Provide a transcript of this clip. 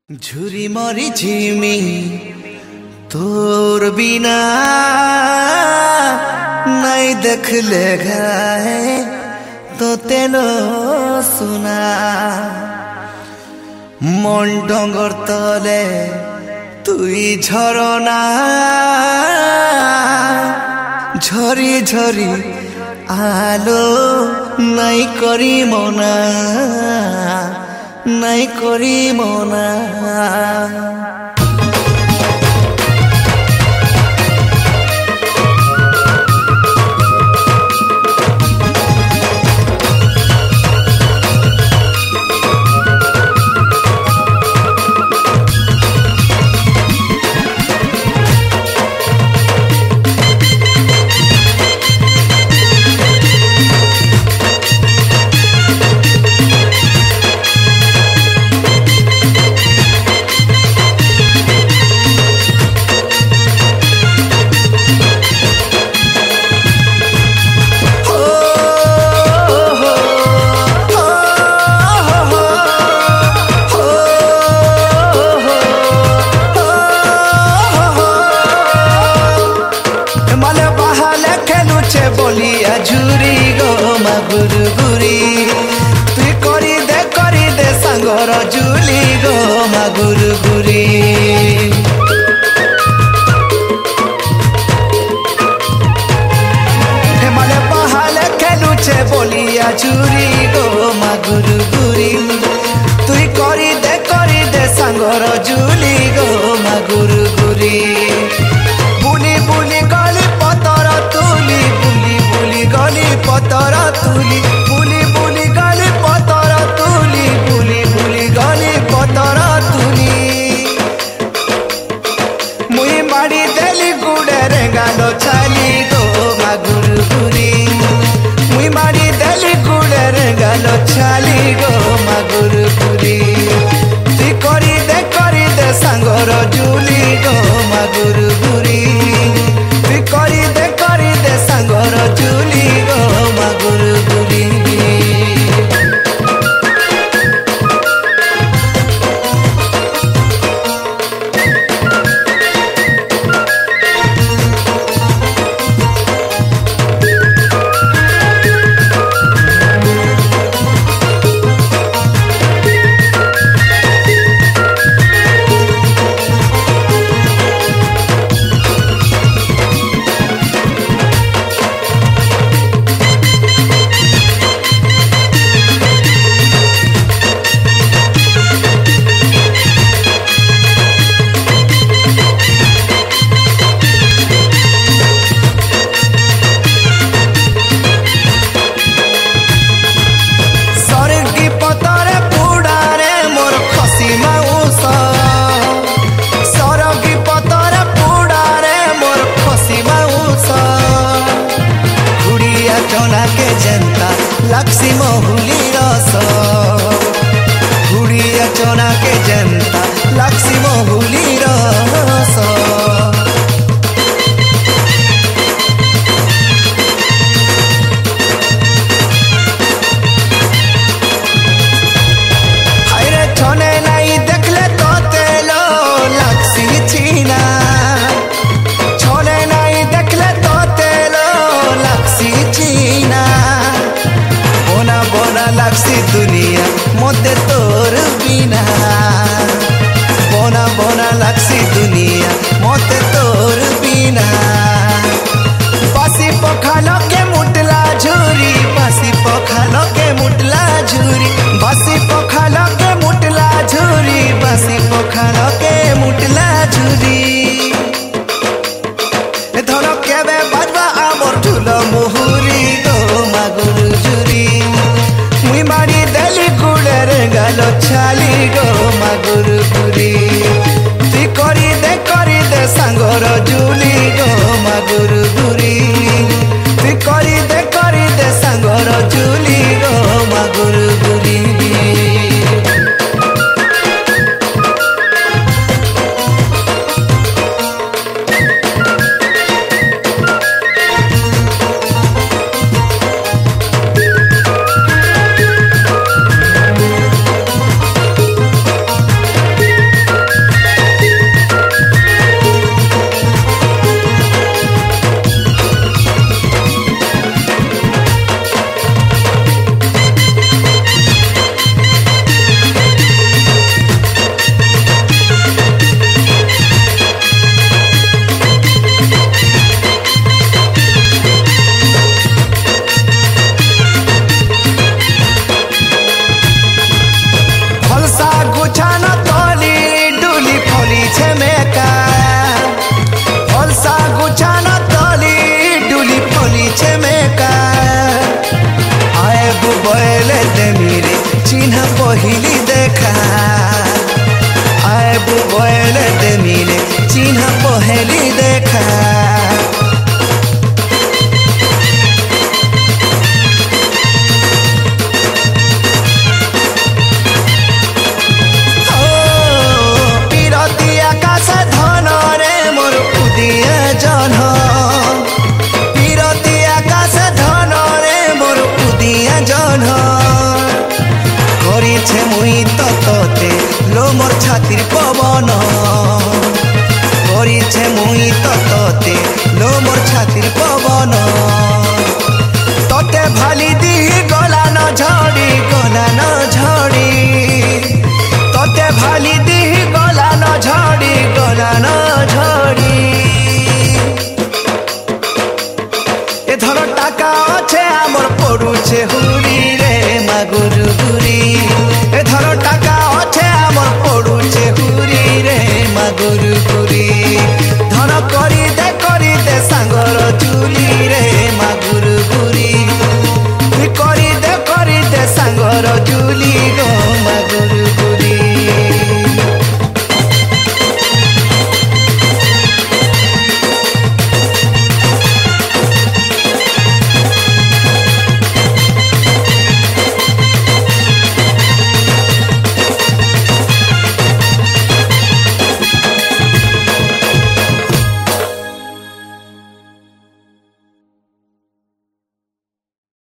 झुरी मरी झिमी तोर बिना नहीं देखले घाए तो तेनो सुना मन डंगर तले तुई झरना झरी झरी आलो नहीं करी मना नहीं करी मना बोलिया झुरी गो मागुरगुरी तुई करी दे सांगर झुली गो मागुरगुरी हेमाले पहाले खेलुचे बोलिया झुरी गो मागुरगुरी तुई करी दे सांगर झुली गो मागुरगुरी बुली बुली गली पतर तुली गली पतर तुली बुली बुली गली पतर तुली बुली बुली गली पतर तुली मुई माड़ी देली गुड़े रेंगालो छाली गो मागुरगुरी मुई माड़ी देली गुड़े रेंगालो छाली गो मागुरगुरी तुई करी दे सांगर झुली गो मागुरगुरी तुई करी दे सांगर झुली गो मागुरगुरी लाक्सी महुली रस गुड़िया चना के जनता लाक्सी महुली रस हायरे छने नहीं देखले तो तेलो लाक्सी छीना छने नहीं देखले तो तेलो लाक्सी छीना बोना लाक्सी दुनिया मोते तोर बिना बोना लाक्सी दुनिया मोते तोर बिना बासी पखालो के मुटला झुरी बासी पखालो के मुटला झुरी बासी पखालो के मुटला झुरी बासी पखालो के मुटला झुरी धरो केबे बाजवा आमर ठुलो मुहुरी गो मागुरगुरी मुई मारी देली गुड़े रेंगालो छाली गो मागुरगुरी तुई करी दे सांगर झुली गो मागुरगुरी तुई करी दे सांगर झुली गो मागुरगुरी बाबू बोले ते मिले चिन्ह पहली देखा मुई तते लो मोर छातिर पवन करिछे मुई तते लो मोर छातिर पवन तते भाली दी गला न झड़ी तते भाली दी गला न झड़ी ए धर टाका अच्छे आमर पड़ुछे